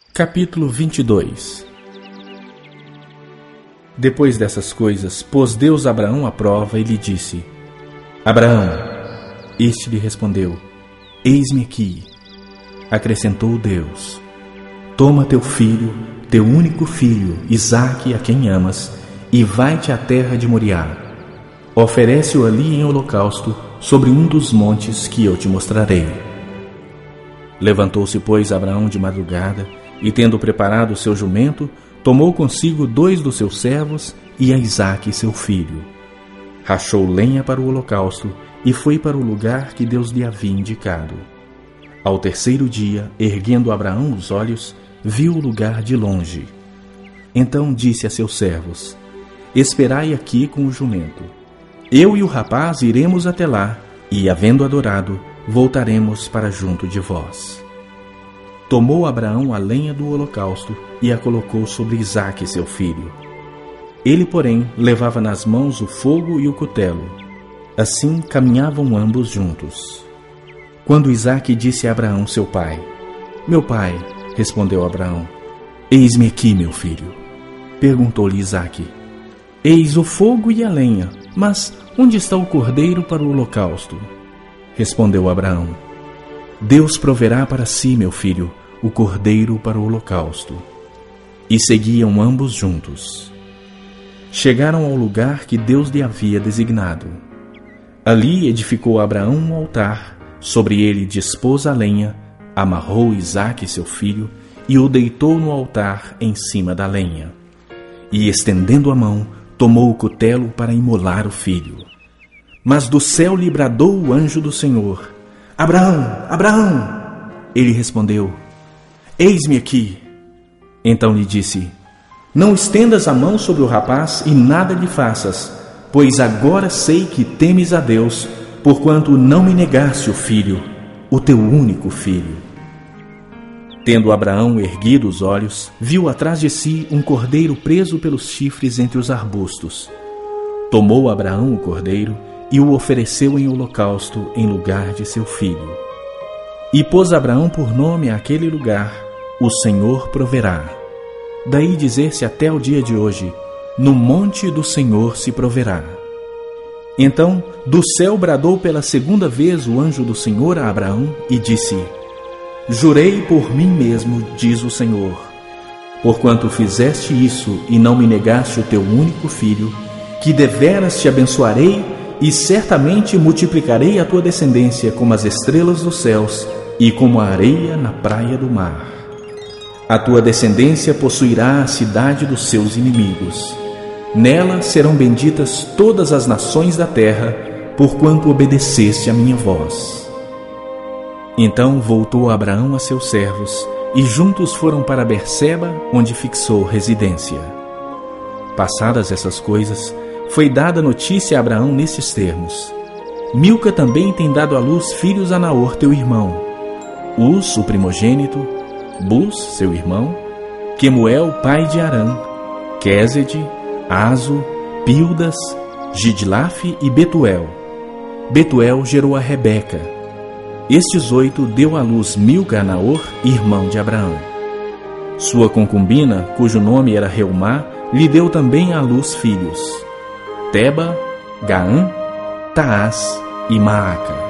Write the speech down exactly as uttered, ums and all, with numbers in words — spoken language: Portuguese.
Capítulo vinte e dois. Depois dessas coisas, pôs Deus Abraão à prova e lhe disse: Abraão. Este lhe respondeu: Eis-me aqui. Acrescentou Deus: Toma teu filho, teu único filho, Isaque, a quem amas, e vai-te à terra de Moriá. Oferece-o ali em holocausto, sobre um dos montes que eu te mostrarei. Levantou-se, pois, Abraão de madrugada, e tendo preparado o seu jumento, tomou consigo dois dos seus servos e a Isaque, seu filho. Rachou lenha para o holocausto e foi para o lugar que Deus lhe havia indicado. Ao terceiro dia, erguendo Abraão os olhos, viu o lugar de longe. Então disse a seus servos: Esperai aqui com o jumento. Eu e o rapaz iremos até lá, e, havendo adorado, voltaremos para junto de vós. Tomou Abraão a lenha do holocausto e a colocou sobre Isaque, seu filho. Ele, porém, levava nas mãos o fogo e o cutelo. Assim caminhavam ambos juntos. Quando Isaque disse a Abraão, seu pai: Meu pai, respondeu Abraão. Eis-me aqui, meu filho. Perguntou-lhe Isaque: Eis o fogo e a lenha, mas onde está o cordeiro para o holocausto? Respondeu Abraão: Deus proverá para si, meu filho, o cordeiro para o holocausto. E seguiam ambos juntos. Chegaram ao lugar que Deus lhe havia designado. Ali edificou Abraão um altar, sobre ele dispôs a lenha, amarrou Isaque, seu filho, e o deitou no altar em cima da lenha. E, estendendo a mão, tomou o cutelo para imolar o filho. Mas do céu lhe bradou o anjo do Senhor: Abraão, Abraão! Ele respondeu: Eis-me aqui. Então lhe disse: Não estendas a mão sobre o rapaz e nada lhe faças, pois agora sei que temes a Deus, porquanto não me negaste o filho, o teu único filho. Tendo Abraão erguido os olhos, viu atrás de si um cordeiro preso pelos chifres entre os arbustos. Tomou Abraão o cordeiro e o ofereceu em holocausto em lugar de seu filho. E pôs Abraão por nome àquele lugar: O Senhor proverá. Daí dizer-se até o dia de hoje: No monte do Senhor se proverá. Então do céu bradou pela segunda vez o anjo do Senhor a Abraão e disse: Jurei por mim mesmo, diz o Senhor, porquanto fizeste isso e não me negaste o teu único filho, que deveras te abençoarei e certamente multiplicarei a tua descendência como as estrelas dos céus e como a areia na praia do mar. A tua descendência possuirá a cidade dos seus inimigos. Nela serão benditas todas as nações da terra, porquanto obedeceste a minha voz. Então voltou Abraão a seus servos, e juntos foram para Berseba, onde fixou residência. Passadas essas coisas, foi dada notícia a Abraão nestes termos: Milca também tem dado à luz filhos a Naor, teu irmão, Uz, o primogênito, Buz, seu irmão, Quemuel, pai de Arã, Quésede, Azo, Pildas, Gidlaf e Betuel. Betuel gerou a Rebeca. Estes oito deu à luz Milca a Naor, irmão de Abraão. Sua concubina, cujo nome era Reumá, lhe deu também à luz filhos: Teba, Gaã, Taás e Maaca.